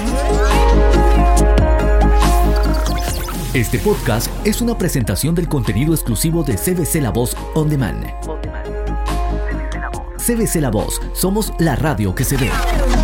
Este podcast es una presentación del contenido exclusivo de CBC La Voz On Demand. CBC La Voz, somos la radio que se ve.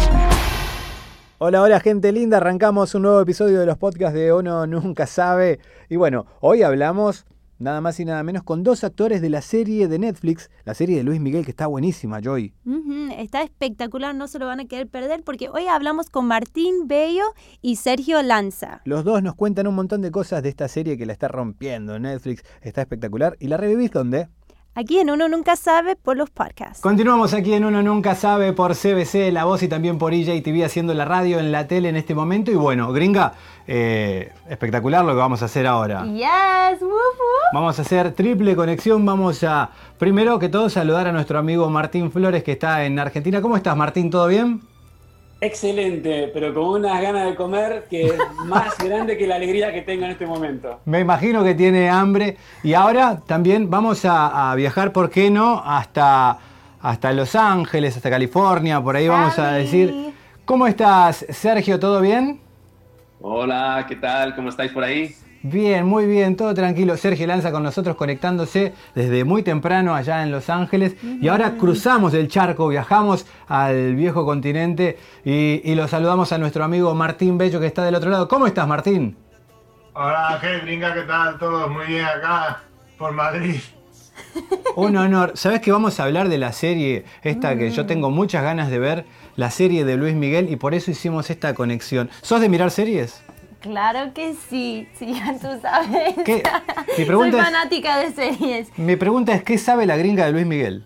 Hola, hola gente linda, arrancamos un nuevo episodio de los podcasts de Uno Nunca Sabe. Y bueno, hoy hablamos nada más y nada menos con dos actores de la serie de Netflix, la serie de Luis Miguel, que está buenísima, Joy. Está espectacular, no se lo van a querer perder porque hoy hablamos con Martín Bello y Sergio Lanza. Los dos nos cuentan un montón de cosas de esta serie que la está rompiendo. Netflix está espectacular. ¿Y la revivís dónde? Aquí en Uno Nunca Sabe por los podcasts. Continuamos aquí en Uno Nunca Sabe por CBC, La Voz y también por EJTV haciendo la radio en la tele en este momento. Y bueno, gringa, espectacular lo que vamos a hacer ahora. Yes, woof, woof. Vamos a hacer triple conexión. Vamos a, primero que todo, saludar a nuestro amigo Martín Flores, que está en Argentina. ¿Cómo estás, Martín? ¿Todo bien? Excelente, pero con unas ganas de comer que es más grande que la alegría que tengo en este momento. Me imagino que tiene hambre. Y ahora también vamos a viajar, ¿por qué no? Hasta Los Ángeles, hasta California. Por ahí vamos a decir. ¿Cómo estás, Sergio? ¿Todo bien? Hola, ¿qué tal? ¿Cómo estáis por ahí? Bien, muy bien, todo tranquilo. Sergio Lanza con nosotros conectándose desde muy temprano allá en Los Ángeles. Y ahora cruzamos el charco, viajamos al viejo continente y lo saludamos a nuestro amigo Martín Bello, que está del otro lado. ¿Cómo estás, Martín? Hola, gringa, ¿qué tal? Todos muy bien acá por Madrid. Un honor. ¿Sabés que vamos a hablar de la serie esta que yo tengo muchas ganas de ver? La serie de Luis Miguel, y por eso hicimos esta conexión. ¿Sos de mirar series? Claro que sí, ya tú sabes. Soy fanática de series. Mi pregunta es, ¿qué sabe la gringa de Luis Miguel?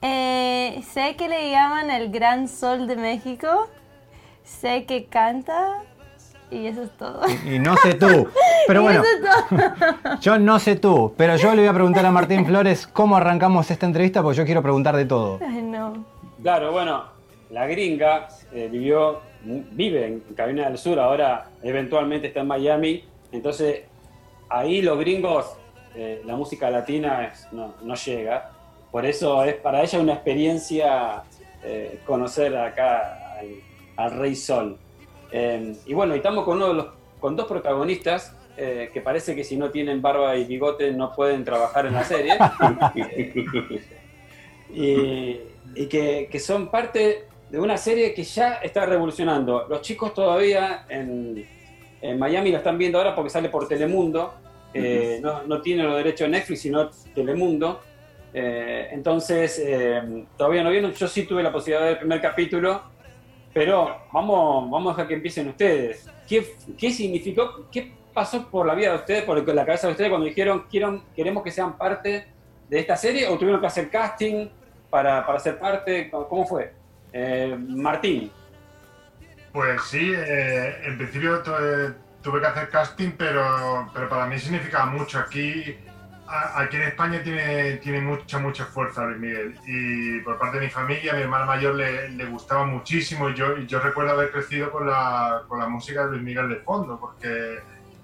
Sé que le llaman el Gran Sol de México, sé que canta y eso es todo. Y no sé tú, pero bueno, yo no sé tú, pero yo le voy a preguntar a Martín Flores cómo arrancamos esta entrevista porque yo quiero preguntar de todo. Ay, no. Claro, bueno, la gringa vive en Carolina del Sur, ahora eventualmente está en Miami, entonces ahí los gringos, la música latina no llega, por eso es para ella una experiencia conocer acá al Rey Sol. Y bueno, y estamos con dos protagonistas que parece que si no tienen barba y bigote no pueden trabajar en la serie y que son parte de una serie que ya está revolucionando. Los chicos todavía en Miami la están viendo ahora porque sale por Telemundo. No tiene los derechos de Netflix, sino Telemundo. Entonces, todavía no vieron. Yo sí tuve la posibilidad de ver el primer capítulo, pero vamos a dejar que empiecen ustedes. ¿Qué significó? ¿Qué pasó por la vida de ustedes, por la cabeza de ustedes cuando dijeron queremos que sean parte de esta serie? ¿O tuvieron que hacer casting para ser parte? ¿Cómo fue? Martín. Pues sí, en principio tuve que hacer casting, pero para mí significaba mucho. Aquí en España tiene mucha fuerza Luis Miguel, y por parte de mi familia, a mi hermana mayor le gustaba muchísimo, y yo recuerdo haber crecido con la música de Luis Miguel de fondo, porque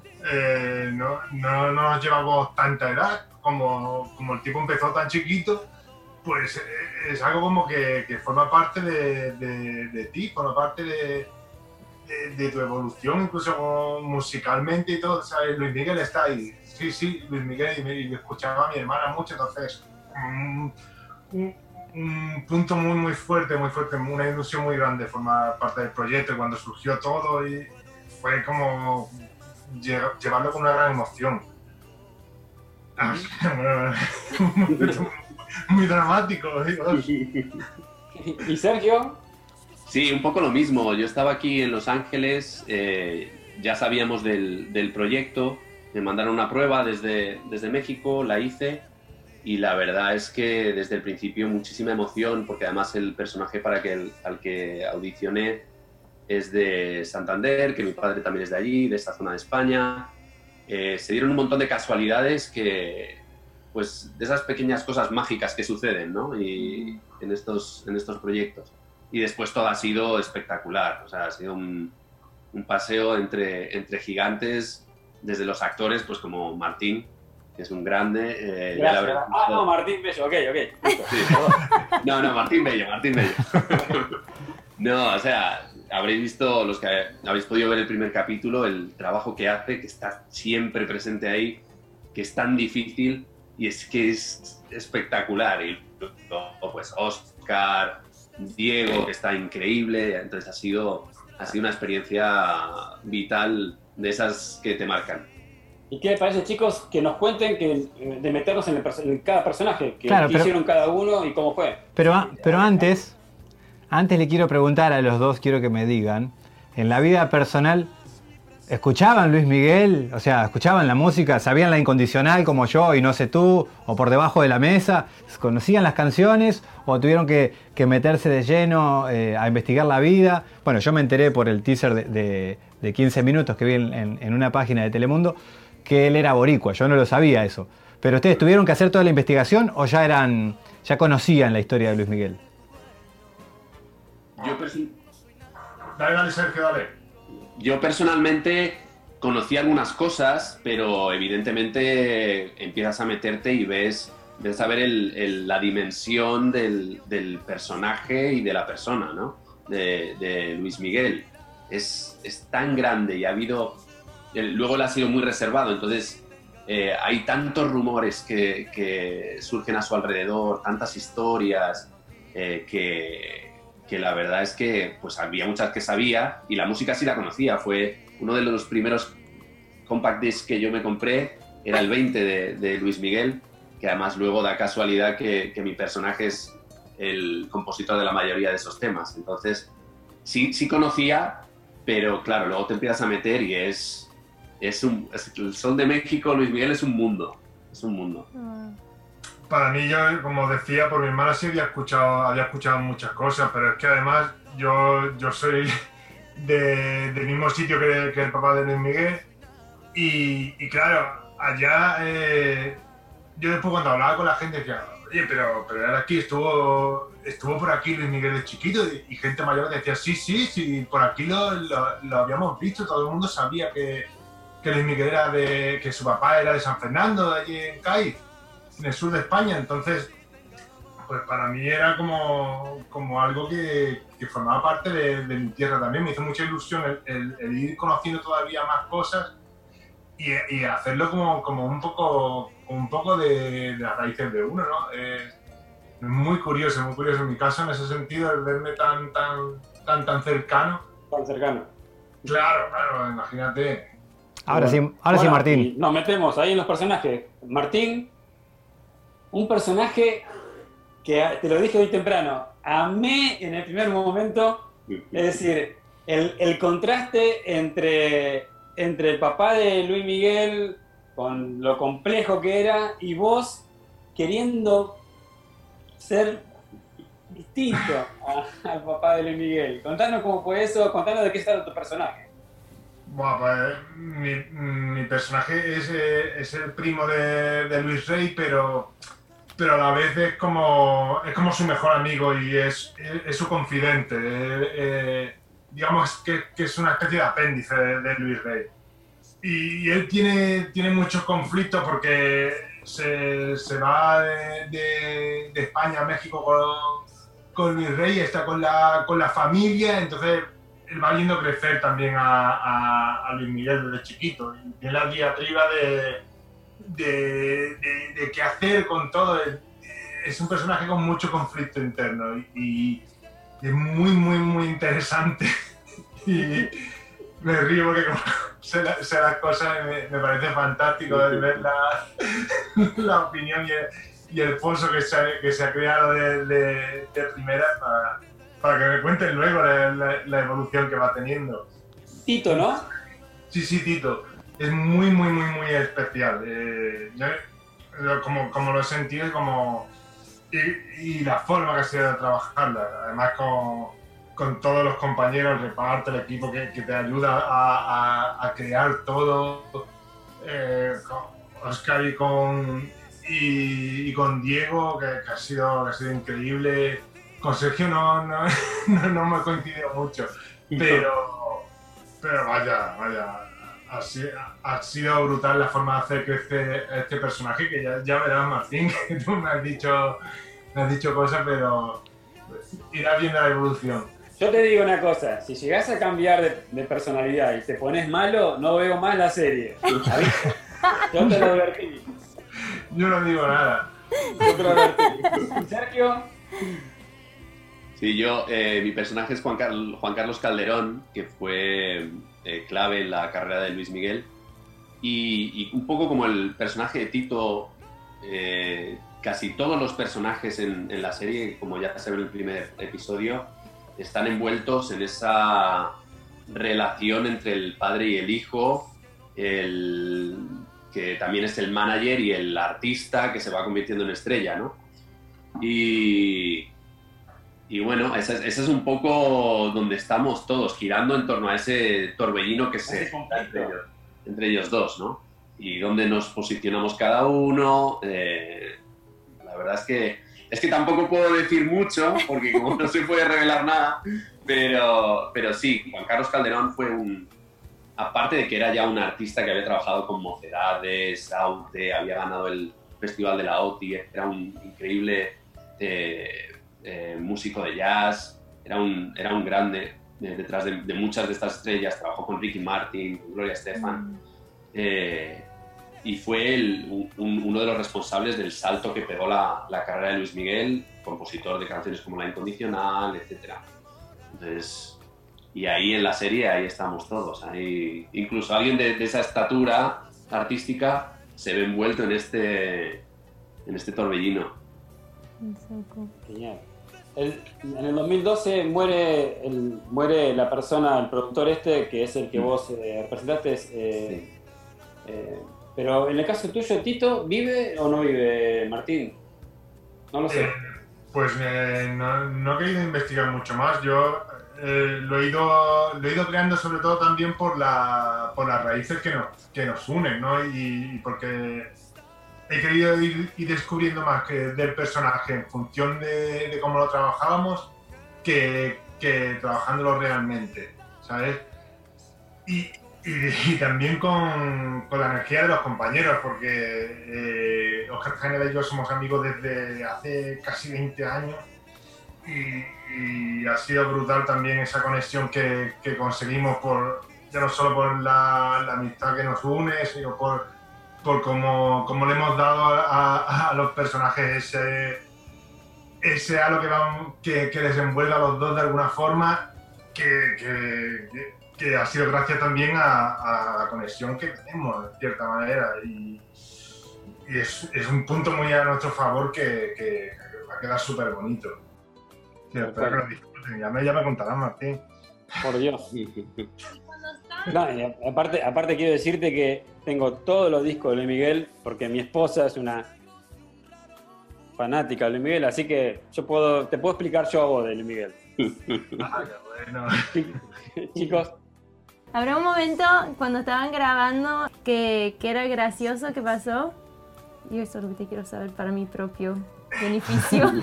no nos llevamos tanta edad, como el tipo empezó tan chiquito, pues es algo como que forma parte de ti, forma parte de tu evolución, incluso musicalmente y todo. ¿Sabes? Luis Miguel está ahí. Sí, Luis Miguel, y escuchaba a mi hermana mucho, entonces un punto muy fuerte, una ilusión muy grande formar parte del proyecto. Y cuando surgió todo, y fue como llevarlo con una gran emoción. Muy dramático, Dios. ¿Y Sergio? Sí, un poco lo mismo. Yo estaba aquí en Los Ángeles, ya sabíamos del proyecto, me mandaron una prueba desde México, la hice, y la verdad es que desde el principio muchísima emoción, porque además el personaje al que audicioné es de Santander, que mi padre también es de allí, de esta zona de España. Se dieron un montón de casualidades pues de esas pequeñas cosas mágicas que suceden, ¿no? Y en estos proyectos. Y después todo ha sido espectacular, o sea, ha sido un paseo entre gigantes, desde los actores, pues como Martín, que es un grande. Gracias. No, Martín Bello, ok. Sí, no, Martín Bello. No, o sea, habréis visto, los que habéis podido ver el primer capítulo, el trabajo que hace, que está siempre presente ahí, que es tan difícil y es que es espectacular. Y luego, pues Oscar, Diego, que está increíble. Entonces ha sido una experiencia vital, de esas que te marcan. ¿Y qué les parece, chicos, que nos cuenten de meternos en cada personaje? Claro, ¿Qué hicieron cada uno y cómo fue? Pero antes le quiero preguntar a los dos, quiero que me digan, en la vida personal, ¿escuchaban Luis Miguel? O sea, ¿escuchaban la música? ¿Sabían La Incondicional como yo y No sé tú? ¿O Por Debajo de la Mesa? ¿Conocían las canciones? ¿O tuvieron que meterse de lleno a investigar la vida? Bueno, yo me enteré por el teaser de 15 minutos que vi en una página de Telemundo que él era boricua. Yo no lo sabía eso. ¿Pero ustedes tuvieron que hacer toda la investigación o ya conocían la historia de Luis Miguel? Dale, Sergio, dale. Yo personalmente conocí algunas cosas, pero evidentemente empiezas a meterte y ves a ver la dimensión del personaje y de la persona, ¿no? De Luis Miguel. Es tan grande y ha habido... Luego él ha sido muy reservado, entonces hay tantos rumores que surgen a su alrededor, tantas historias que la verdad es que pues había muchas que sabía y la música sí la conocía. Fue uno de los primeros compact discs que yo me compré, era el 20 de Luis Miguel, que además luego da casualidad que mi personaje es el compositor de la mayoría de esos temas. Entonces sí conocía, pero claro, luego te empiezas a meter y el Sol de México, Luis Miguel es un mundo. Para mí, yo, como decía, por mi hermana sí había escuchado muchas cosas, pero es que además yo soy del mismo sitio que el papá de Luis Miguel y claro, allá yo después cuando hablaba con la gente decía, oye, pero era aquí, estuvo por aquí Luis Miguel de chiquito y gente mayor decía, sí, por aquí lo habíamos visto, todo el mundo sabía que Luis Miguel que su papá era de San Fernando, de allí en Cádiz, en el sur de España. Entonces, pues para mí era como algo que formaba parte de mi tierra también. Me hizo mucha ilusión el ir conociendo todavía más cosas y hacerlo como un poco de las raíces de uno, ¿no? Es muy curioso en mi caso en ese sentido, el verme tan cercano. Tan cercano. Claro, imagínate. Ahora sí, Martín. Nos metemos ahí en los personajes. Martín, un personaje que te lo dije hoy temprano, amé en el primer momento, es decir, el contraste entre el papá de Luis Miguel con lo complejo que era y vos queriendo ser distinto al papá de Luis Miguel. Contanos cómo fue eso, contanos de qué está tu personaje. Bueno, pues mi personaje es el primo de Luis Rey, pero a la vez es como su mejor amigo y es su confidente. Digamos que es una especie de apéndice de Luis Rey. Y él tiene muchos conflictos porque se va de España a México con Luis Rey, está con la familia, entonces él va viendo crecer también a Luis Miguel desde chiquito y tiene la diatriba de qué hacer con todo. Es un personaje con mucho conflicto interno y es muy interesante y me río porque como sé las cosas me parece fantástico ver la opinión y el pozo que se ha creado de primera para que me cuenten luego la evolución que va teniendo. Tito, ¿no? Sí, Tito. Es muy especial. Como lo he sentido y la forma que ha sido de trabajarla. Además con todos los compañeros, el reparto, el equipo que te ayuda a crear todo. Con Oscar y con Diego, que ha sido increíble. Con Sergio no hemos coincidido mucho, pero vaya, ha sido brutal la forma de hacer crecer este personaje, que ya verás, Martín, que tú me has dicho cosas, pero irás viendo la evolución. Yo te digo una cosa, si llegás a cambiar de personalidad y te pones malo, no veo más la serie. ¿Aviso? Yo te lo advertí. Yo no digo nada. Yo te lo advertí. Sergio. Sí, mi personaje es Juan Carlos Calderón, que fue clave en la carrera de Luis Miguel. Y un poco como el personaje de Tito, casi todos los personajes en la serie, como ya se ve en el primer episodio, están envueltos en esa relación entre el padre y el hijo, que también es el manager y el artista que se va convirtiendo en estrella, ¿no? Y bueno, ese es un poco donde estamos todos, girando en torno a ese torbellino que se da entre ellos dos, ¿no? Y dónde nos posicionamos cada uno. La verdad es que tampoco puedo decir mucho, porque como no se puede revelar nada, pero sí, Juan Carlos Calderón fue aparte de que era ya un artista que había trabajado con Mocedades, Aute, había ganado el Festival de la OTI, era un increíble músico de jazz, era un grande detrás de muchas de estas estrellas, trabajó con Ricky Martin, con Gloria Estefan, y fue uno de los responsables del salto que pegó la carrera de Luis Miguel, compositor de canciones como La Incondicional, etc. Entonces, y ahí en la serie, ahí estamos todos. Ahí, incluso alguien de esa estatura artística se ve envuelto en este torbellino. Genial. En el 2012 muere la persona, el productor que es el que vos representaste. Sí. Pero en el caso tuyo, Tito, ¿vive o no vive, Martín? No lo sé. Pues no he querido investigar mucho más. Yo lo he ido creando sobre todo también por las raíces que nos unen, ¿no? Y porque he querido ir descubriendo más del personaje en función de cómo lo trabajábamos que trabajándolo realmente, ¿sabes? Y también con la energía de los compañeros, porque Óscar Canela y yo somos amigos desde hace casi 20 años y ha sido brutal también esa conexión que conseguimos, ya no solo por la amistad que nos une, sino por cómo le hemos dado a los personajes ese halo que les envuelve a los dos de alguna forma, que ha sido gracias también a la conexión que tenemos, de cierta manera, y es un punto muy a nuestro favor que va a quedar súper bonito. Sí, espero que lo disfruten, ya me contarán, Martín. Por Dios. No, y aparte quiero decirte que tengo todos los discos de Luis Miguel, porque mi esposa es una fanática de Luis Miguel, así que te puedo explicar yo a vos de Luis Miguel. Ah, qué bueno. Chicos. ¿Habrá un momento cuando estaban grabando que era gracioso que pasó? Yo eso es lo que te quiero saber para mi propio beneficio.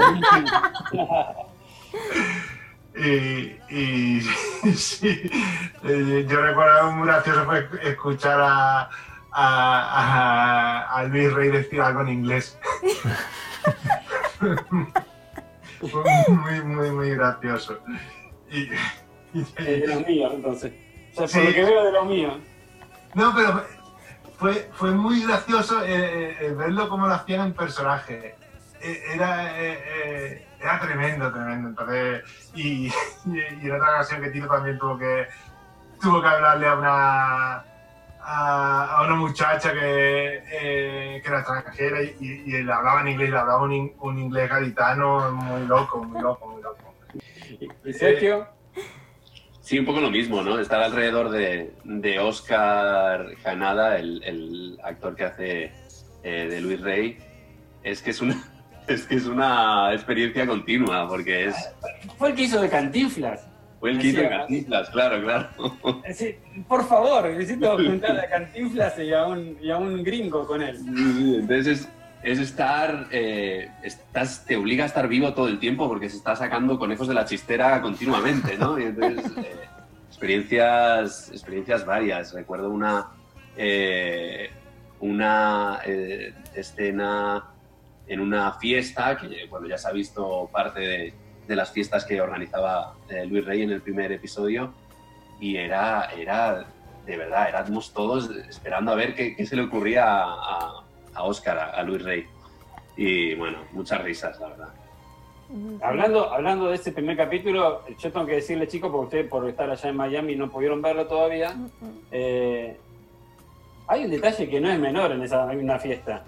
Y sí, yo recuerdo muy gracioso fue escuchar a Luis Rey decir algo en inglés. Fue muy gracioso. De los míos, entonces. O sea, Sí. por lo que veo de los míos. No, pero fue muy gracioso verlo como lo hacían en personaje. Era tremendo. Entonces, y en otra ocasión que Tito también tuvo que hablarle a una muchacha que era extranjera y le hablaba en inglés, le hablaba un inglés gaditano muy loco. ¿Y Sergio? Sí, un poco lo mismo, ¿no? Estar alrededor de Óscar Canada, el actor que hace de Luis Rey, es que es una experiencia continua, porque Fue el que hizo de Cantinflas. fue el que hizo de Cantinflas, claro. Sí, por favor, necesito juntar a Cantinflas y a un gringo con él. Entonces es estar, te obliga a estar vivo todo el tiempo porque se está sacando conejos de la chistera continuamente, ¿no? Y entonces, experiencias varias. Recuerdo una escena en una fiesta, que bueno, ya se ha visto parte de las fiestas que organizaba Luis Rey en el primer episodio y era de verdad, éramos todos esperando a ver qué se le ocurría a Óscar, a Luis Rey. Y bueno, muchas risas, la verdad. Hablando de este primer capítulo, yo tengo que decirle, chicos, porque ustedes por estar allá en Miami no pudieron verlo todavía, hay un detalle que no es menor en una fiesta.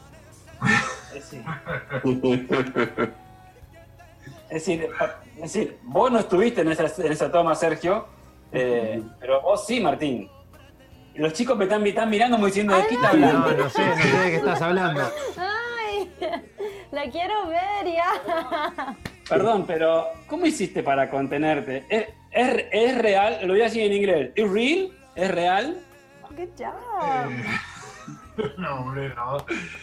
Es decir, vos no estuviste en esa toma, Sergio, pero vos sí, Martín. Y los chicos me están mirando como diciendo, ¿de qué está hablando? No sé de qué estás hablando. ¡Ay! La quiero ver ya. Perdón, pero ¿cómo hiciste para contenerte? ¿Es real? Lo voy a decir en inglés. ¿Es real? ¿Es real? Good job. No, hombre, no.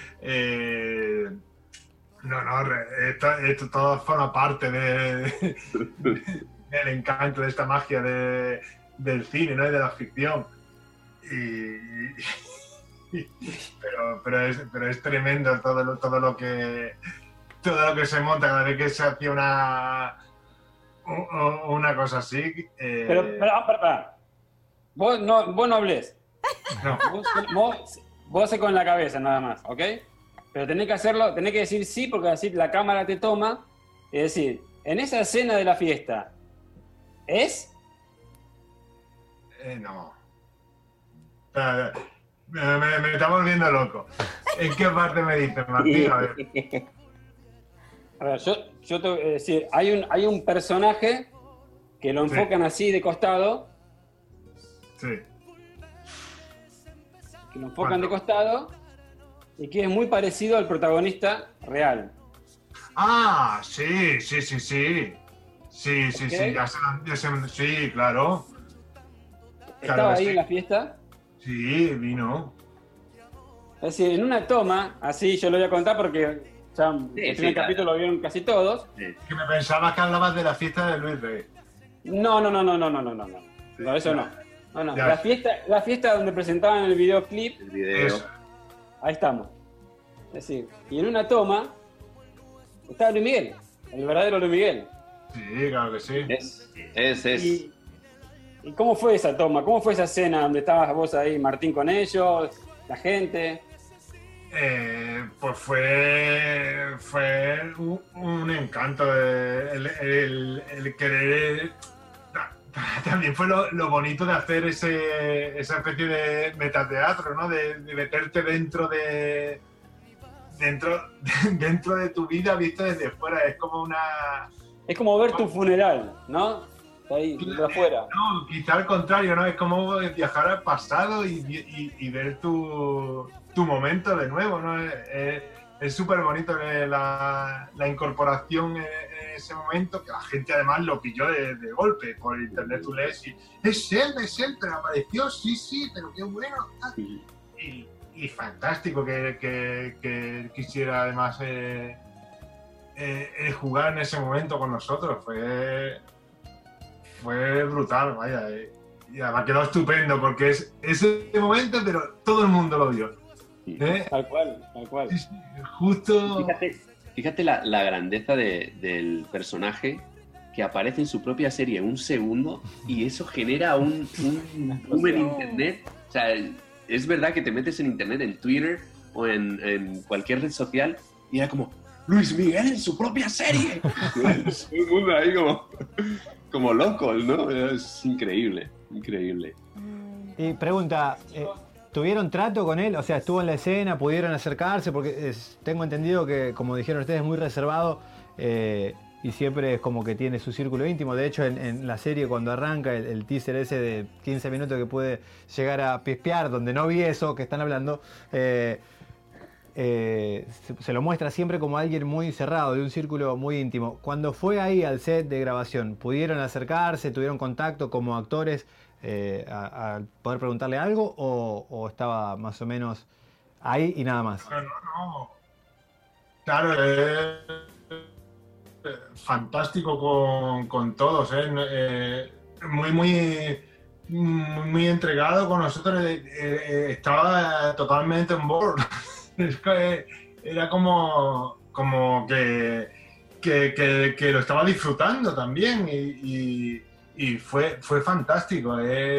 Esto todo forma parte del encanto de esta magia del cine, ¿no? Y de la ficción. Pero es tremendo todo lo que se monta cada vez que se hacía una cosa así. Pero. Vos no hables. No. Vos haces con la cabeza nada más, ¿ok? Pero tenés que decir sí, porque así la cámara te toma. Es decir, en esa escena de la fiesta, ¿es? No. Me está volviendo loco. ¿En qué parte me dices, Martín? A ver. A ver, yo te voy a decir, hay un personaje que lo enfocan así de costado. Sí. Que lo enfocan de costado y que es muy parecido al protagonista real. Ah, sí. Sí, ¿Okay? sí, claro. ¿Estaba ahí sí. en la fiesta? Sí, vino. Es decir, en una toma, así yo lo voy a contar porque ya el primer capítulo lo vieron casi todos. Que me pensabas que hablabas de la fiesta de Luis Rey. No, eso no. No. Ya. La fiesta donde presentaban el videoclip, El video. Eso. ahí estamos. Es decir, y en una toma estaba Luis Miguel, el verdadero Luis Miguel. Sí, claro que sí. Es. ¿Y cómo fue esa toma? ¿Cómo fue esa escena donde estabas vos ahí, Martín, con ellos, la gente? Pues fue un encanto el querer. También fue lo bonito de hacer esa especie de metateatro, ¿no? De meterte dentro de tu vida visto desde fuera. Es como una. Es como ver tu funeral, ¿no? Ahí, de afuera. No, quizá al contrario, ¿no? Es como viajar al pasado y ver tu momento de nuevo, ¿no? Es súper bonito la incorporación en ese momento, que la gente además lo pilló de golpe. Por internet tú lees y es él, pero apareció, sí, pero qué bueno. Y fantástico que quisiera además jugar en ese momento con nosotros. Fue brutal, vaya. Y además quedó estupendo porque es ese momento, pero todo el mundo lo vio. Tal cual. Sí, justo. Fíjate la grandeza del personaje que aparece en su propia serie un segundo y eso genera un boom en internet. O sea, es verdad que te metes en internet, en Twitter o en cualquier red social y era como Luis Miguel en su propia serie. Todo el mundo ahí como locos, ¿no? Es increíble. Y pregunta, ¿tuvieron trato con él? O sea, ¿estuvo en la escena? ¿Pudieron acercarse? Porque tengo entendido que, como dijeron ustedes, es muy reservado y siempre es como que tiene su círculo íntimo. De hecho, en la serie cuando arranca el teaser ese de 15 minutos que puede llegar a pispear, donde no vi eso que están hablando, se lo muestra siempre como alguien muy cerrado, de un círculo muy íntimo. Cuando fue ahí al set de grabación, ¿pudieron acercarse, tuvieron contacto como actores a poder preguntarle algo o estaba más o menos ahí y nada más? No. Claro, fantástico con todos, muy entregado con nosotros, estaba totalmente on board. Es que era como que que lo estaba disfrutando también y fue fantástico.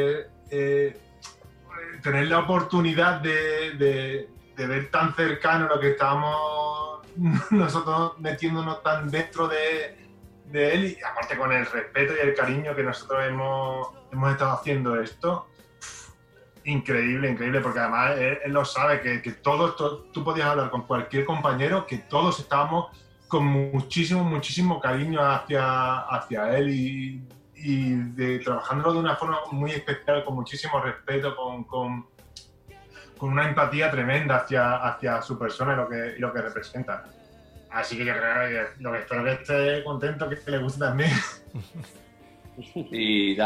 Tener la oportunidad de ver tan cercano lo que estábamos nosotros metiéndonos tan dentro de él, y aparte con el respeto y el cariño que nosotros hemos estado haciendo esto. Increíble, porque además él lo sabe, que todos, tú podías hablar con cualquier compañero, que todos estábamos con muchísimo cariño hacia él y trabajándolo de una forma muy especial, con muchísimo respeto, con una empatía tremenda hacia su persona y lo que representa. Así que yo creo que lo que espero que esté contento, que le guste también. Y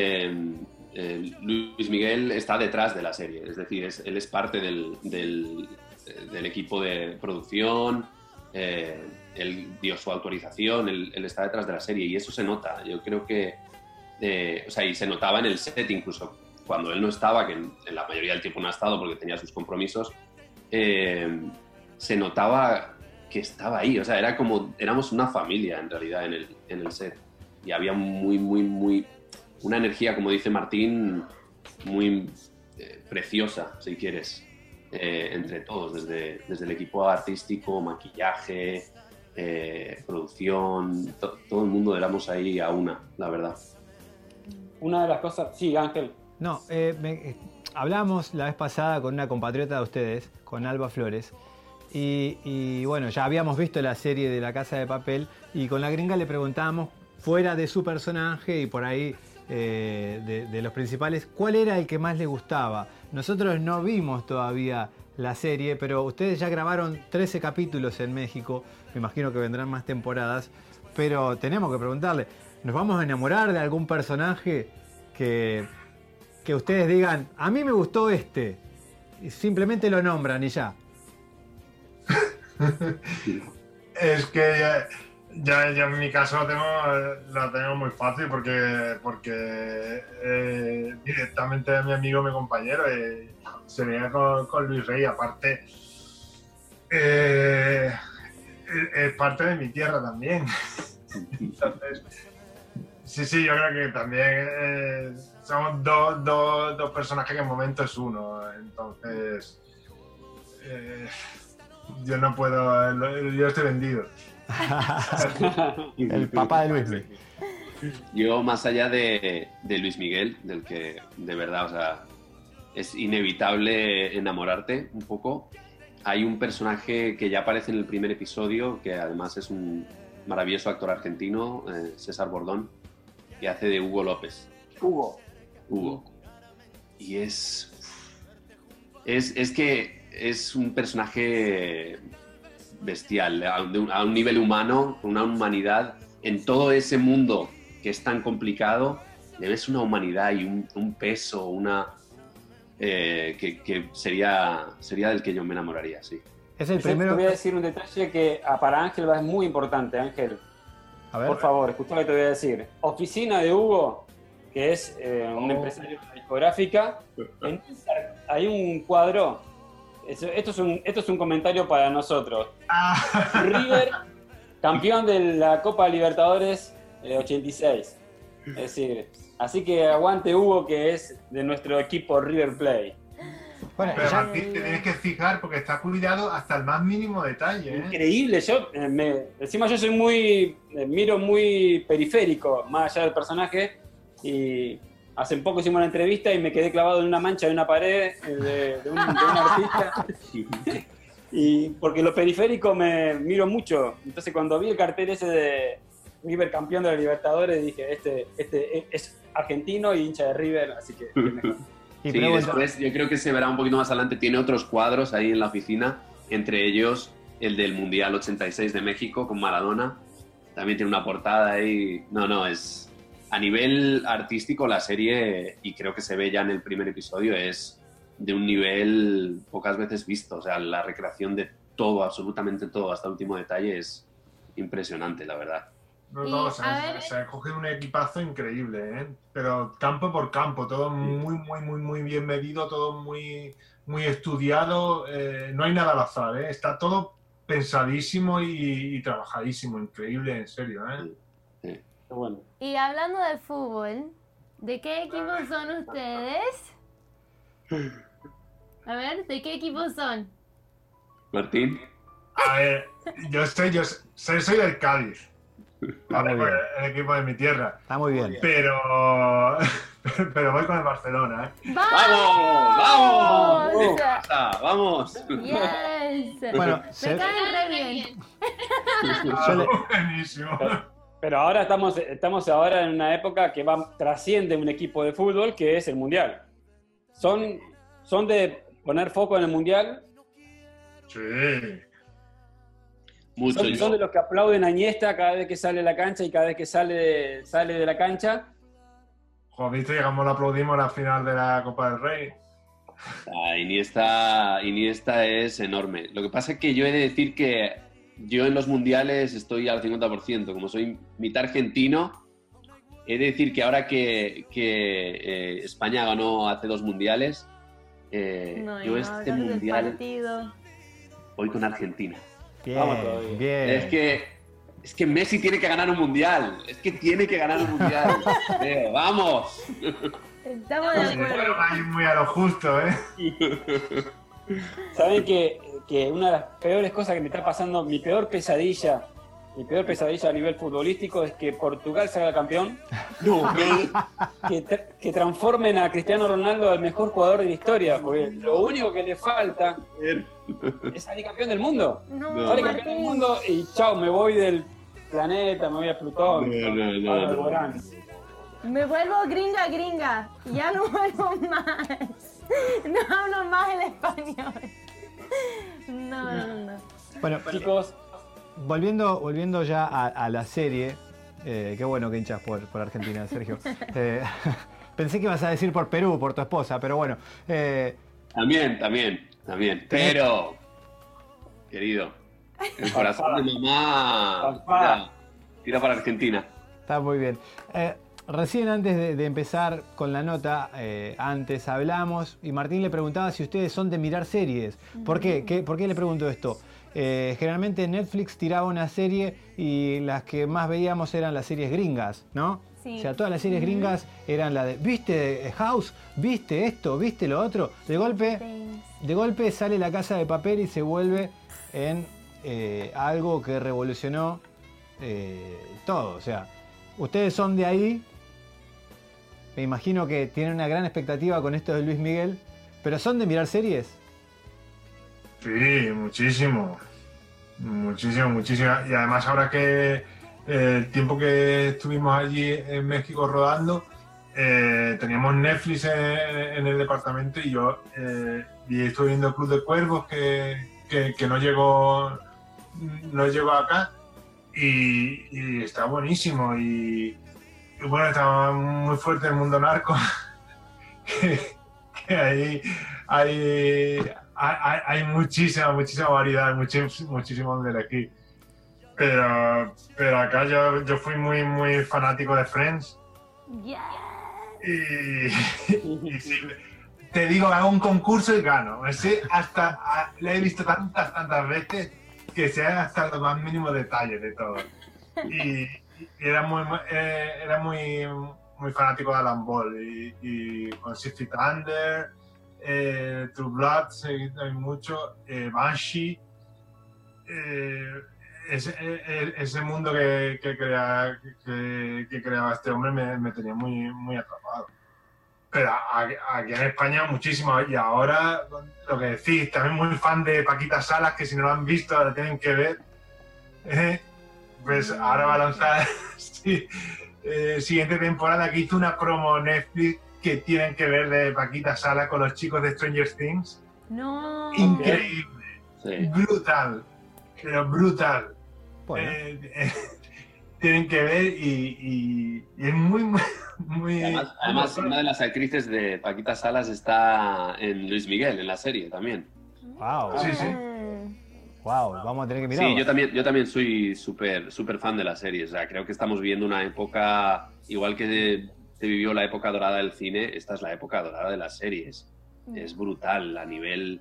Luis Miguel está detrás de la serie, es decir, él es parte del equipo de producción, él dio su autorización, él está detrás de la serie y eso se nota. Yo creo que, y se notaba en el set incluso, cuando él no estaba, que en la mayoría del tiempo no ha estado porque tenía sus compromisos, se notaba que estaba ahí, o sea, éramos una familia en realidad en el set y había una energía, como dice Martín, muy preciosa, si quieres, entre todos, desde el equipo artístico, maquillaje, producción, todo el mundo éramos ahí a una, la verdad. Una de las cosas... Sí, Ángel. No, hablamos la vez pasada con una compatriota de ustedes, con Alba Flores, y bueno, ya habíamos visto la serie de La Casa de Papel, y con la gringa le preguntábamos, fuera de su personaje y por ahí de los principales, ¿cuál era el que más le gustaba? Nosotros no vimos todavía la serie, pero ustedes ya grabaron 13 capítulos en México, me imagino que vendrán más temporadas, pero tenemos que preguntarle, ¿nos vamos a enamorar de algún personaje que ustedes digan, a mí me gustó este, y simplemente lo nombran y ya? Es que ya en mi caso lo tengo muy fácil porque directamente mi amigo, mi compañero, sería con Luis Rey. Aparte, es parte de mi tierra también. Entonces, sí, yo creo que también somos dos personajes que en momento es uno. Entonces, yo no puedo, yo estoy vendido. El papá de Luis Miguel. Yo, más allá de Luis Miguel, del que de verdad, o sea, es inevitable enamorarte un poco, hay un personaje que ya aparece en el primer episodio, que además es un maravilloso actor argentino, César Bordón, que hace de Hugo López. Hugo. Y es que es un personaje bestial, a un nivel humano, con una humanidad. En todo ese mundo que es tan complicado, le ves una humanidad y un peso, que sería del que yo me enamoraría, sí. Es el primero. Te voy a decir un detalle que para Ángel es muy importante, Ángel. A ver. Por favor, escucha lo que te voy a decir. Oficina de Hugo, que es un empresario de la discográfica, hay un cuadro. Esto es un comentario para nosotros. River, campeón de la Copa Libertadores 86. Es decir, así que aguante Hugo, que es de nuestro equipo River Plate. Bueno, pero Martín, te tienes que fijar porque está cuidado hasta el más mínimo detalle. Increíble. Encima yo soy miro muy periférico, más allá del personaje, y hace poco hicimos una entrevista y me quedé clavado en una mancha de una pared de un artista. Y porque lo periférico me miro mucho. Entonces cuando vi el cartel ese de River campeón de la Libertadores, dije, este es argentino y hincha de River, así que mejor. Sí, después yo creo que se verá un poquito más adelante. Tiene otros cuadros ahí en la oficina, entre ellos el del Mundial 86 de México con Maradona. También tiene una portada ahí. No, es... A nivel artístico la serie, y creo que se ve ya en el primer episodio, es de un nivel pocas veces visto. O sea, la recreación de todo, absolutamente todo, hasta el último detalle, es impresionante, la verdad. Se ha cogido un equipazo increíble, ¿eh? Pero campo por campo, todo muy bien medido, todo muy estudiado. No hay nada al azar, ¿eh? Está todo pensadísimo y trabajadísimo, increíble, en serio, ¿eh? Sí. Qué bueno. Y hablando de fútbol, ¿de qué equipo son ustedes? A ver, ¿de qué equipo son? Martín. A ver, soy del Cádiz, ¿vale? muy bien. El equipo de mi tierra, Está muy bien. pero voy con el Barcelona, ¿eh? ¡Vamos! ¡Vamos! ¡Vamos! Yes. Bueno, Me caen re bien. Yo le- Buenísimo. Pero ahora estamos ahora en una época que trasciende un equipo de fútbol, que es el Mundial. Son de poner foco en el Mundial. Sí. Mucho. Son de los que aplauden a Iniesta cada vez que sale a la cancha y cada vez que sale de la cancha. Joder, ¿viste? Llegamos, lo aplaudimos en la final de la Copa del Rey. Iniesta es enorme. Lo que pasa es que yo he de decir que yo en los mundiales estoy al 50%. Como soy mitad argentino, he de decir que ahora que España ganó hace 2 mundiales, No, y yo no este hablar del mundial partido. voy con Argentina. Bien, Vamos todavía. bien. Es que Messi tiene que ganar un mundial. Es que tiene que ganar un mundial. ¡Vamos! Estamos de Sí, acuerdo. ahí muy a lo justo, ¿eh? Saben que una de las peores cosas que me está pasando, mi peor pesadilla a nivel futbolístico es que Portugal salga campeón, que transformen a Cristiano Ronaldo al mejor jugador de la historia, porque lo único que le falta es salir campeón del mundo. No, Sale campeón del mundo y chao, me voy del planeta, me voy a Plutón. No. a Alborán. me vuelvo gringa. Ya no vuelvo más. No hablo más el español. No. Bueno, Chicos, volviendo ya a la serie, qué bueno que hinchas por Argentina, Sergio. Pensé que ibas a decir por Perú, por tu esposa, pero bueno. También. Pero, querido, el corazón de mamá tira para Argentina. Está muy bien. Recién antes de empezar con la nota, antes hablamos y Martín le preguntaba si ustedes son de mirar series. ¿Por qué? ¿Por qué le pregunto esto? Generalmente Netflix tiraba una serie y las que más veíamos eran las series gringas, ¿no? Sí. O sea, todas las series gringas eran la de, ¿viste House? ¿Viste esto? ¿Viste lo otro? De golpe sale La Casa de Papel y se vuelve en algo que revolucionó todo. O sea, ustedes son de ahí. Me imagino que tienen una gran expectativa con esto de Luis Miguel. ¿Pero son de mirar series? Sí, muchísimo. Y además ahora que el tiempo que estuvimos allí en México rodando, teníamos Netflix en el departamento y yo estuve viendo Club de Cuervos que no llegó acá y está buenísimo y bueno, está muy fuerte el mundo narco que ahí hay muchísima variedad, muchísimo donde elegir. Pero acá yo fui muy fanático de Friends. Yes. Y sí, te digo, hago un concurso y gano. La he visto tantas veces que sé hasta los más mínimos detalles de todo. Y era muy fanático de Alan Ball y con Six Feet Under, True Blood, hay mucho, Banshee, ese mundo que creaba este hombre me tenía muy atrapado. Pero aquí en España muchísimo, y ahora lo que decís, también muy fan de Paquita Salas, que si no lo han visto la tienen que ver. Pues ahora va a lanzar siguiente temporada, que hizo una promo Netflix que tienen que ver de Paquita Salas con los chicos de Stranger Things. No. Increíble, Sí. brutal, pero brutal. Bueno. Tienen que ver y es muy Además, una de las actrices de Paquita Salas está en Luis Miguel, en la serie también. Wow. Sí. Wow, vamos a tener que mirar. Sí, yo también soy súper fan de la serie. O sea, creo que estamos viviendo una época, igual que se vivió la época dorada del cine, esta es la época dorada de las series. Es brutal a nivel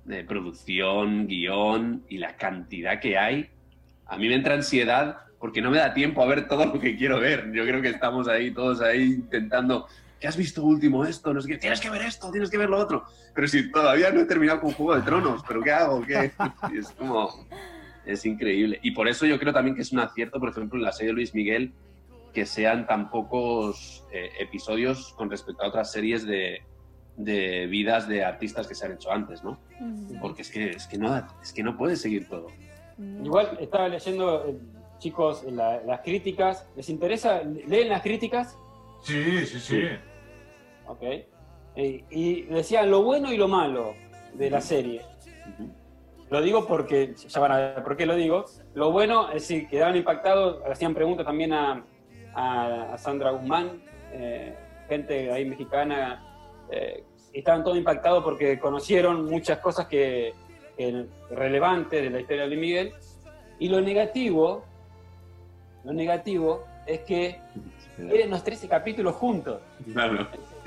producción, guión y la cantidad que hay, a mí me entra ansiedad porque no me da tiempo a ver todo lo que quiero ver. Yo creo que estamos ahí, todos ahí intentando, ¿qué has visto último esto? No sé qué, tienes que ver esto, tienes que ver lo otro. Pero si todavía no he terminado con Juego de Tronos, ¿pero qué hago? ¿Qué? Y es como... Es increíble. Y por eso yo creo también que es un acierto, por ejemplo, en la serie de Luis Miguel, que sean tan pocos episodios con respecto a otras series de vidas de artistas que se han hecho antes, ¿no? Porque es que no puedes seguir todo. Igual estaba leyendo, chicos, las críticas. ¿Les interesa? ¿Leen las críticas? Sí. Ok. Y decían lo bueno y lo malo de la serie. Lo digo porque, ya van a ver por qué lo digo. Lo bueno es decir, quedaron impactados, hacían preguntas también a Sandra Guzmán, gente ahí mexicana, estaban todos impactados porque conocieron muchas cosas que relevantes de la historia de Luis Miguel. Y lo negativo es que eran los 13 capítulos juntos. Claro.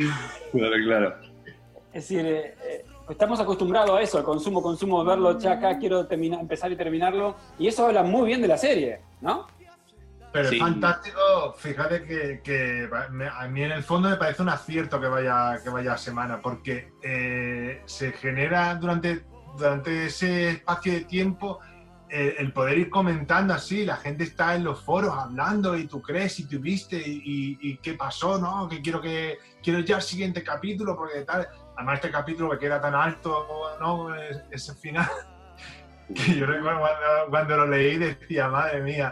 Es decir, estamos acostumbrados a eso, al consumo, verlo ya acá, quiero empezar y terminarlo. Y eso habla muy bien de la serie, ¿no? Pero Sí. es fantástico, fíjate que a mí en el fondo me parece un acierto que vaya a semana, porque se genera durante ese espacio de tiempo el poder ir comentando así, la gente está en los foros hablando y tú crees y tú viste y qué pasó, ¿no? Que quiero ya el siguiente capítulo porque tal. Además este capítulo que queda tan alto, ¿no? Ese final, que yo recuerdo cuando lo leí decía, madre mía,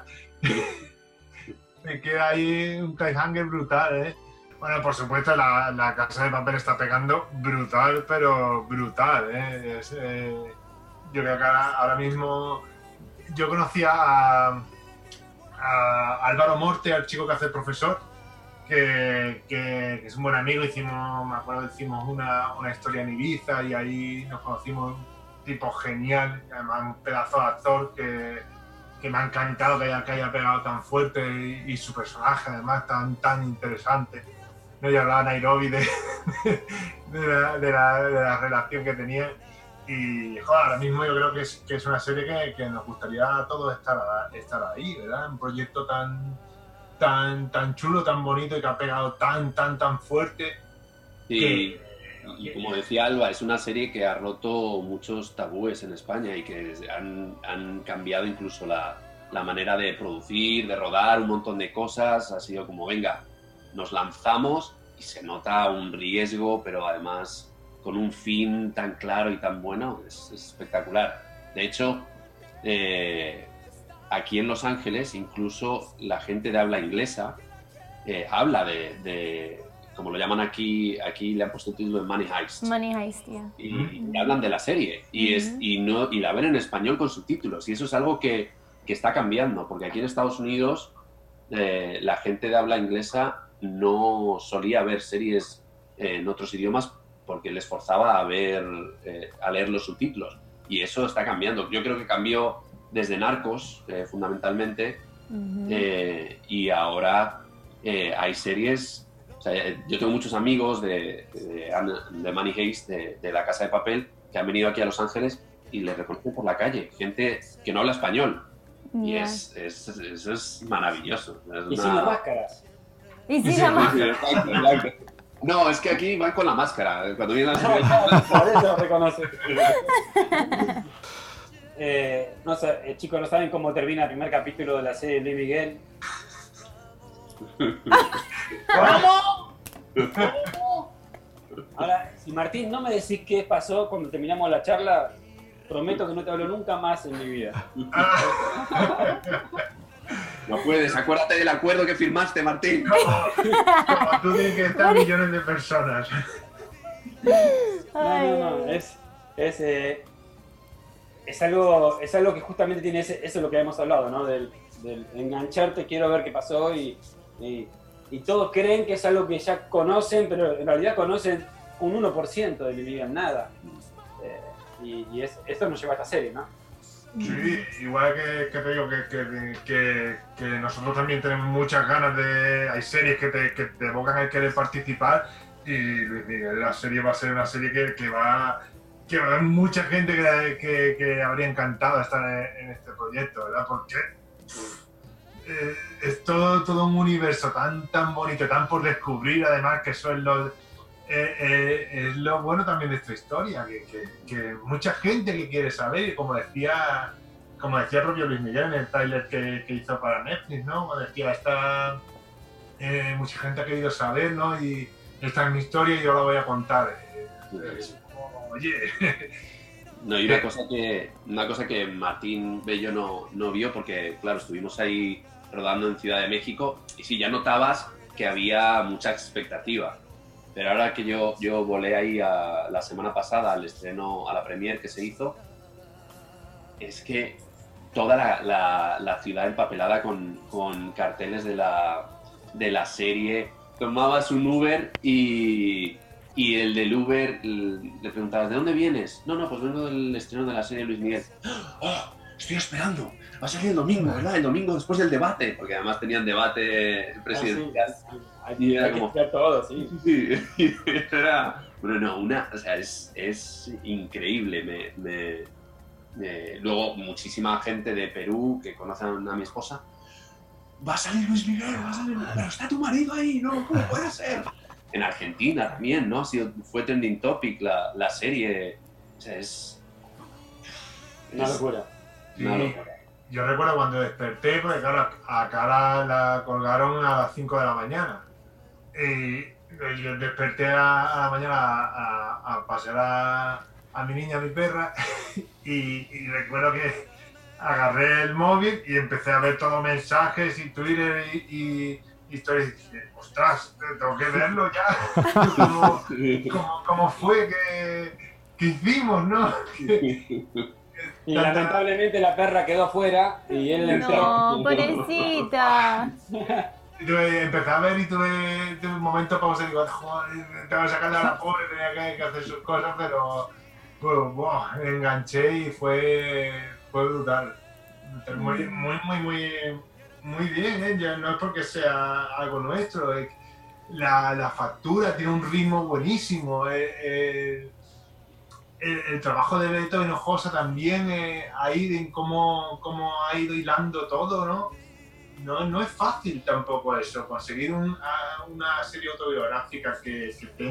me queda ahí un cliffhanger brutal, ¿eh? Bueno, por supuesto la Casa de Papel está pegando brutal, pero brutal, ¿eh? Yo creo que ahora mismo yo conocía a Álvaro Morte, al chico que hace el profesor, que es un buen amigo. Me acuerdo, hicimos una historia en Ibiza y ahí nos conocimos, un tipo genial, además un pedazo de actor que me ha encantado que haya pegado tan fuerte y su personaje además tan interesante. No, y hablaba Nairobi de la relación que tenía y joder, ahora mismo yo creo que es una serie que nos gustaría a todos estar ahí, ¿verdad? Un proyecto tan chulo, tan bonito y que ha pegado tan fuerte. Sí. Y como decía Alba, es una serie que ha roto muchos tabúes en España y que han cambiado incluso la manera de producir, de rodar, un montón de cosas. Ha sido como, venga, nos lanzamos y se nota un riesgo, pero además con un fin tan claro y tan bueno. Es espectacular. De hecho, aquí en Los Ángeles, incluso la gente de habla inglesa habla de como lo llaman aquí le han puesto el título de Money Heist. Money Heist, yeah. Y hablan de la serie y la ven en español con subtítulos, y eso es algo que está cambiando, porque aquí en Estados Unidos la gente de habla inglesa no solía ver series en otros idiomas porque les forzaba a leer los subtítulos, y eso está cambiando. Yo creo que cambió desde Narcos, fundamentalmente, y ahora hay series. O sea, yo tengo muchos amigos de Money Heist, de la Casa de Papel, que han venido aquí a Los Ángeles y les reconocen por la calle. Gente que no habla español. Y eso es maravilloso. Y sin las máscaras. Y sin la máscara. No, es que aquí van con la máscara. Cuando vienen a Por eso lo reconocen. No sé, chicos, ¿no saben cómo termina el primer capítulo de la serie de Luis Miguel? ¿Cómo? Ahora, si Martín no me decís qué pasó cuando terminamos la charla, prometo que no te hablo nunca más en mi vida. No puedes, acuérdate del acuerdo que firmaste, Martín. Como tú tienes que estar millones de personas. No, es algo que justamente tiene eso es lo que hemos hablado, ¿no? Del engancharte, quiero ver qué pasó y todos creen que es algo que ya conocen, pero en realidad conocen un 1% de Luis Miguel, nada. Y esto nos lleva a esta serie, ¿no? Sí, igual que te digo que nosotros también tenemos muchas ganas hay series que te evocan el querer participar, y Luis Miguel, la serie va a ser una serie que va que hay mucha gente que habría encantado estar en este proyecto, ¿verdad? Porque es todo un universo tan bonito, tan por descubrir, además, que eso es lo bueno también de esta historia, que mucha gente que quiere saber, y como decía el propio Luis Miguel en el tráiler que hizo para Netflix, ¿no? Como decía, mucha gente ha querido saber, ¿no? Y esta es mi historia y yo la voy a contar. Oye. No, y una cosa que Martín Bello no vio, porque claro, estuvimos ahí rodando en Ciudad de México y sí, ya notabas que había mucha expectativa. Pero ahora que yo volé ahí la semana pasada al estreno, a la premiere que se hizo, es que toda la ciudad empapelada con carteles de la serie. Tomabas un Uber y el del Uber le preguntabas, ¿de dónde vienes? No, pues vengo del estreno de la serie Luis Miguel. ¡Oh! Estoy esperando. Va a salir el domingo, ¿verdad? El domingo después del debate, porque además tenían debate presidencial. Sí. Y era como todo, sí. Sí, era... Bueno, no, o sea, es increíble. Luego, muchísima gente de Perú que conocen a mi esposa. Va a salir Luis Miguel, pero está tu marido ahí, ¿no? ¿Cómo puede ser? En Argentina también, ¿no? Fue trending topic la serie. O sea, es una locura. Sí, yo recuerdo cuando desperté, porque claro, acá la colgaron a las 5 de la mañana. Y yo desperté a la mañana a pasear a mi niña, a mi perra, y recuerdo que agarré el móvil y empecé a ver todos mensajes y Twitter y historias, y dije, ostras, tengo que verlo ya. ¿Cómo fue que hicimos, no? Y lamentablemente la perra quedó fuera y él le No, pobrecita. Empecé a ver y tuve un momento como se digo, joder, tengo que sacarle a la pobre, tenía que hacer sus cosas, pero me enganché y fue brutal. Muy bien, ¿eh? Ya no es porque sea algo nuestro, la factura tiene un ritmo buenísimo. El trabajo de Beto Hinojosa también, ahí en cómo ha ido hilando todo, ¿no? No es fácil tampoco eso, conseguir una serie autobiográfica que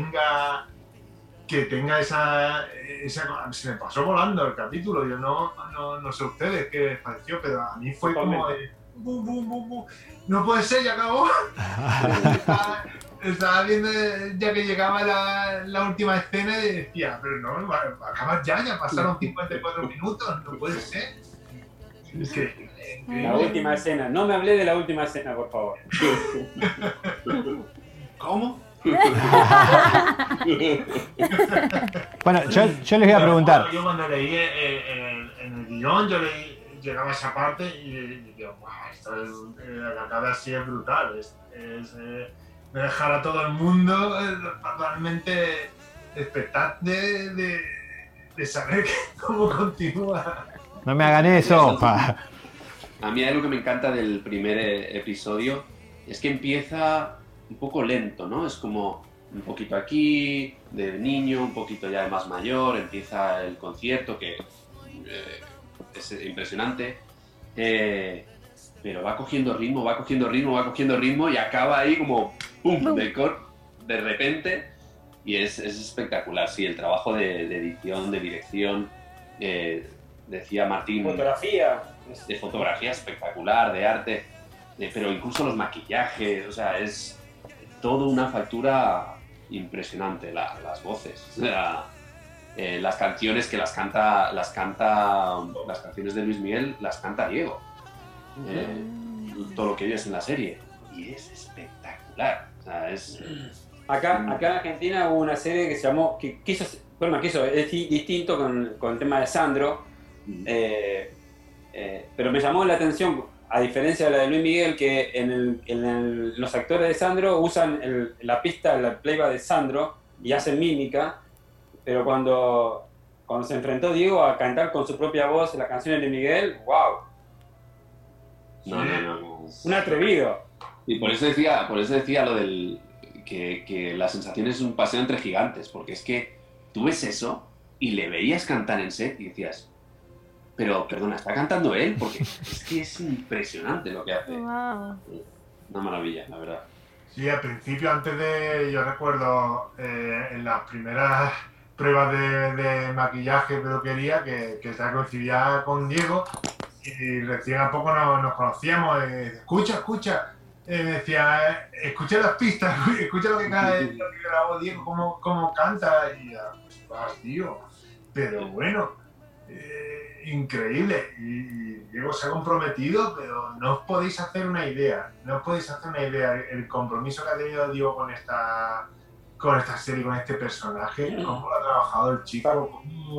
tenga esa... Se me pasó volando el capítulo, yo no sé ustedes qué les pareció, pero a mí fue como de... No puede ser, ya acabó. Estaba viendo ya que llegaba la última escena y decía, pero no, va a acabar ya pasaron 54 minutos, no puede ser. La última escena, no me hablé de la última escena, por favor. ¿Cómo? Bueno, yo les voy a preguntar. Yo cuando leí en el guión, llegaba a esa parte y digo, wow, esto lo que acaba así es brutal. Me dejar a todo el mundo totalmente expectante de saber cómo continúa. No me hagan eso. A mí algo que me encanta del primer episodio es que empieza un poco lento, ¿no? Es como un poquito aquí, de niño, un poquito ya de más mayor, empieza el concierto, que es impresionante, pero va cogiendo ritmo y acaba ahí como ¡pum! De repente, y es espectacular, sí, el trabajo de edición, de dirección, decía Martín... De fotografía espectacular, de arte, pero incluso los maquillajes, o sea, es toda una factura impresionante, las voces, o sea, las canciones que las canciones de Luis Miguel las canta Diego, todo lo que oyes en la serie, y es espectacular, o sea, es... Acá en Argentina hubo una serie que se llamó, es distinto con el tema de Sandro, pero me llamó la atención, a diferencia de la de Luis Miguel, que los actores de Sandro usan la pista, la playback de Sandro y hacen mímica, pero cuando se enfrentó Diego a cantar con su propia voz la canción de Luis Miguel, ¡wow! No. Un atrevido. Y por eso decía lo del que la sensación es un paseo entre gigantes, porque es que tú ves eso y le veías cantar en set y decías, pero perdona, ¿está cantando él? Porque es que es impresionante lo que hace. Wow. Una maravilla, la verdad. Sí, al principio, yo recuerdo en las primeras pruebas de maquillaje, peluquería, que ya coincidía con Diego y recién a poco nos conocíamos. Escucha, me decía, escucha las pistas, escucha lo que grabó Diego, cómo canta. Y pues, tío, pero bueno, increíble. Y Diego se ha comprometido, pero no os podéis hacer una idea. El compromiso que ha tenido Diego con esta serie, con este personaje, cómo lo ha trabajado el chico,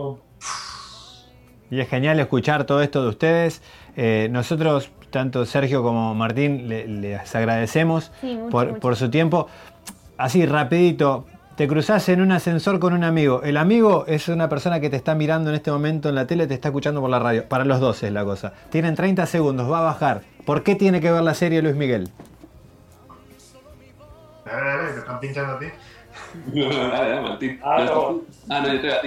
Y es genial escuchar todo esto de ustedes. Nosotros, tanto Sergio como Martín, les agradecemos por su tiempo. Así, rapidito, te cruzás en un ascensor con un amigo. El amigo es una persona que te está mirando en este momento en la tele, te está escuchando por la radio. Para los dos es la cosa. Tienen 30 segundos, va a bajar. ¿Por qué tiene que ver la serie Luis Miguel? ¿Te están pinchando a ti? Dale, Martín. No. Yo estoy a ti.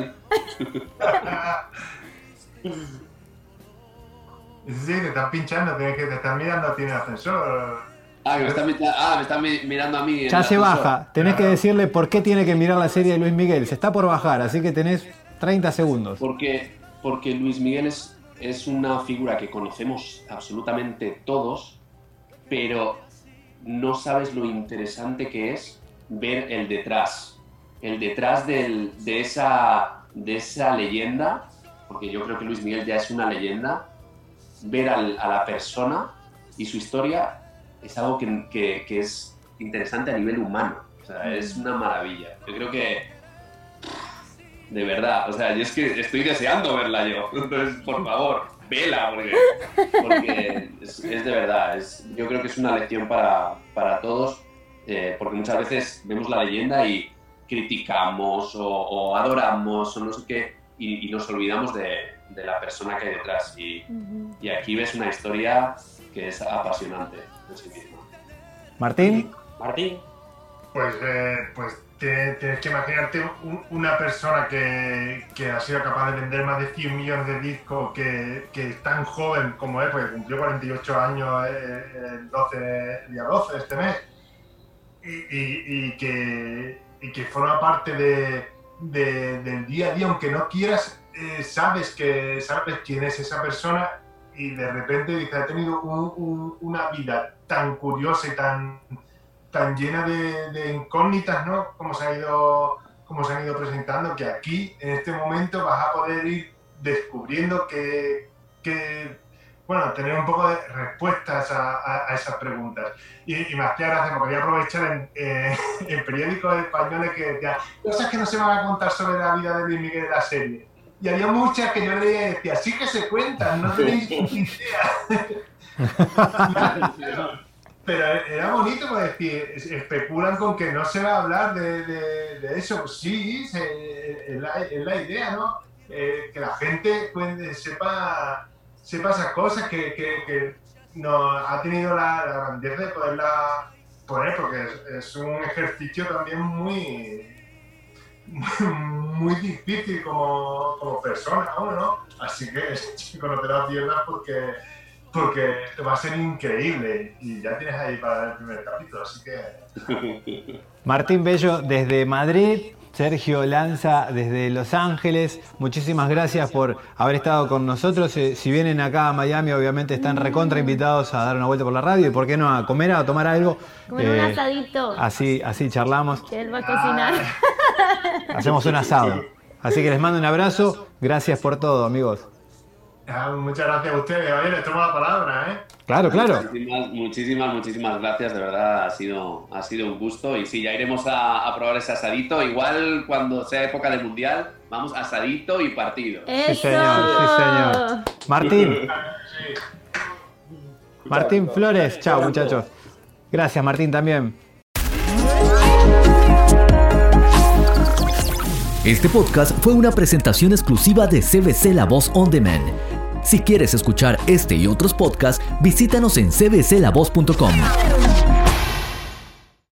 Sí, te están pinchando, te están mirando a ti en el ascensor. Me están mirando a mí. Ya se baja. Tenés que decirle por qué tiene que mirar la serie de Luis Miguel. Se está por bajar, así que tenés 30 segundos. Porque Luis Miguel es una figura que conocemos absolutamente todos, pero no sabes lo interesante que es ver el detrás de esa leyenda, porque yo creo que Luis Miguel ya es una leyenda. Ver a la persona y su historia es algo que es interesante a nivel humano. O sea, es una maravilla. Yo creo que, de verdad, o sea, yo es que estoy deseando verla yo. Entonces, por favor, vela, porque es de verdad. Yo creo que es una lección para todos, porque muchas veces vemos la leyenda y criticamos o adoramos o no sé qué, y nos olvidamos de la persona que hay detrás. Y aquí ves una historia que es apasionante en sí misma. ¿Martín? Pues tienes que imaginarte una persona que ha sido capaz de vender más de 100 millones de discos, que es tan joven como es, porque cumplió 48 años el día 12 de este mes, y que forma parte del día a día, aunque no quieras, sabes quién es esa persona, y de repente dice, ha tenido una vida tan curiosa y tan llena de incógnitas, ¿no? Como se han ido presentando, que aquí, en este momento, vas a poder ir descubriendo que tener un poco de respuestas a esas preguntas. Y me hacía gracia, me podía aprovechar en periódicos españoles que decían cosas que no se van a contar sobre la vida de Luis Miguel en la serie. Y había muchas que yo leía y decía, sí que se cuentan, no tenéis ni idea. Pero era bonito, porque decir, especulan con que no se va a hablar de eso. Pues sí, es la idea, ¿no? Que la gente sepa esas cosas, que no ha tenido la grandeza de poderla poner, porque es un ejercicio también muy difícil como persona, ¿no? Así que chico, no te la pierdas porque va a ser increíble, y ya tienes ahí para el primer capítulo, así que... Martín Bello desde Madrid, Sergio Lanza desde Los Ángeles, muchísimas gracias por haber estado con nosotros. Si vienen acá a Miami, obviamente están recontra invitados a dar una vuelta por la radio, y por qué no, a comer, a tomar algo. Con un asadito. Así charlamos. Que él va a cocinar. Hacemos un asado. Así que les mando un abrazo. Gracias por todo, amigos. Muchas gracias a ustedes. Oye, les tomo la palabra, ¿eh? Claro. Muchísimas gracias, de verdad, ha sido un gusto. Y sí, ya iremos a probar ese asadito. Igual cuando sea época de mundial, vamos asadito y partido. ¡Eso! Sí, señor. Martín Flores, chao, muchachos. Gracias, Martín, también. Este podcast fue una presentación exclusiva de CBC La Voz On Demand. Si quieres escuchar este y otros podcasts, visítanos en cbclavoz.com.